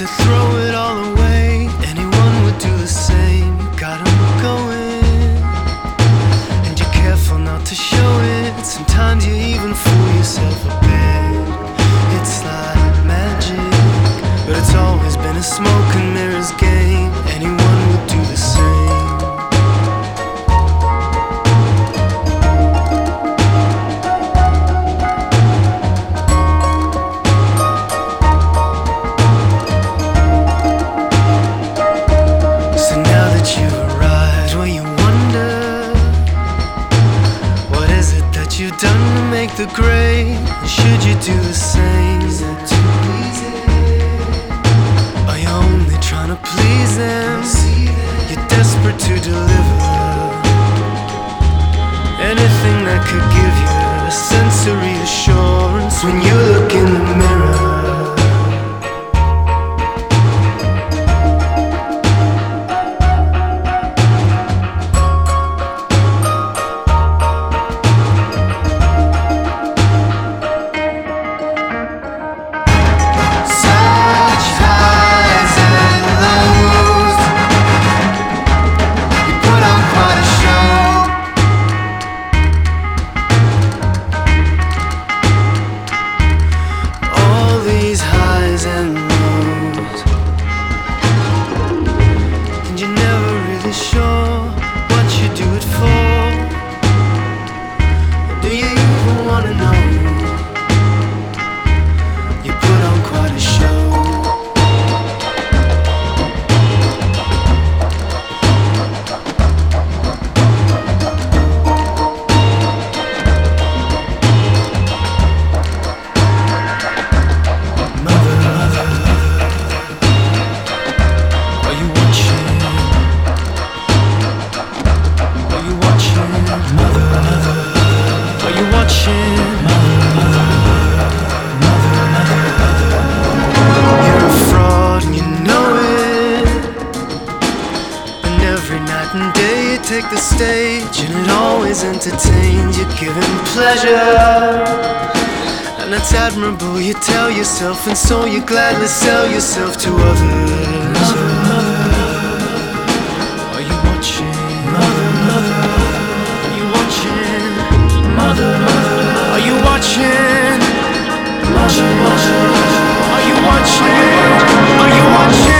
to throw it all away. Anyone would do the same. You got 'em going, and you're careful not to show it. Sometimes you even fool yourself a bit. It's like magic, but it's always been a smoke and mirrors game. Anyone would do the same. You've done to make the grade. Should you do the same? Is that too easy? Are you only trying to please them? You're desperate to deliver anything that could give you a sense of reassurance when you look in the mirror. Take the stage and it always entertains. You're giving pleasure, and that's admirable. You tell yourself, and so you gladly sell yourself to others. Are you watching? Are you watching? Are you watching? Are you watching? Are you watching?